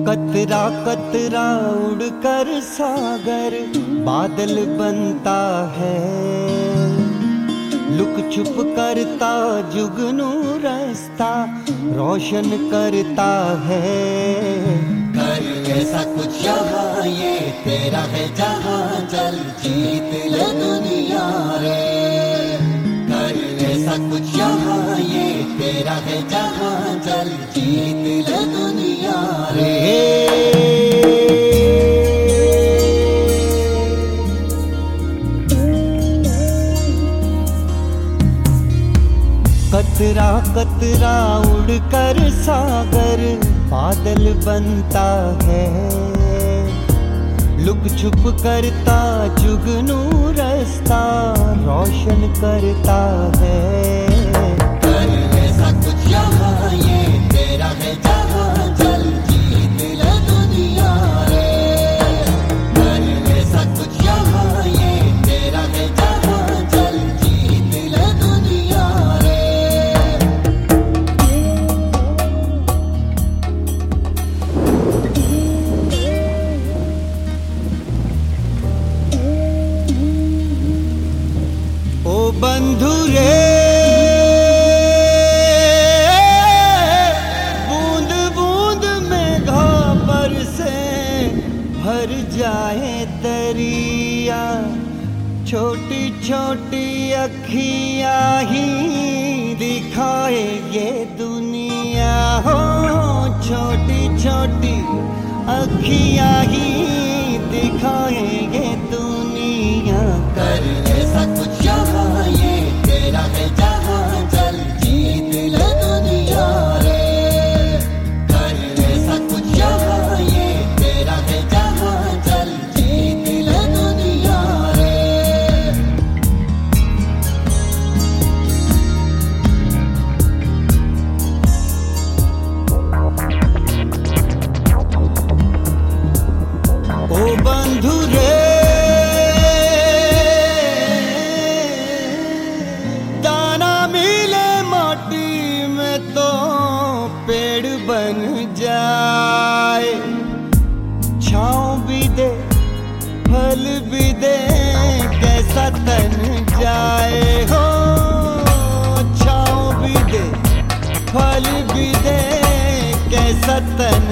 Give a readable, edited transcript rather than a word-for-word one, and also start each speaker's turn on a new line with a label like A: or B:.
A: कतरा कतरा उड़कर सागर बादल बनता है, लुक छुप करता जुगनू रास्ता रोशन करता है।
B: कर ऐसा कुछ यहाँ ये तेरा है जहाँ, चल जीत ले दुनिया रे। कर ऐसा कुछ यहाँ ये तेरा है जहाँ, चल जीत ले दुनिया रे।
A: कतरा कतरा उड़कर सागर बादल बनता है, लुक छुप करता जुगनू रास्ता रोशन करता है।
B: कर ऐसा कुछ यहाँ ये तेरा है जहाँ, चल जीत ले दुनिया रे। कर ऐसा कुछ यहाँ ये तेरा है जहाँ, चल जीत ले दुनिया रे।
A: ओ बंधु रे, बूंद बूंद में घापर से भर जाए दरिया, छोटी छोटी अखियाँ ही दिखाए ये दुनिया हो। छोटी छोटी अखियाँ ही दिखाए ये दुनिया।
B: कर ऐसा कुछ यहाँ ये तेरा है जहाँ, चल जीत ले दुनिया रे। कर ऐसा कुछ यहाँ ये तेरा है जहाँ, चल जीत ले दुनिया रे।
A: ओ बंधु रे, दाना मिले माटी में तो पेड़ बन जाए, छाँव भी दे फल भी दे कैसा तन जाए हो। छाँव भी दे फल भी दे कैसा तन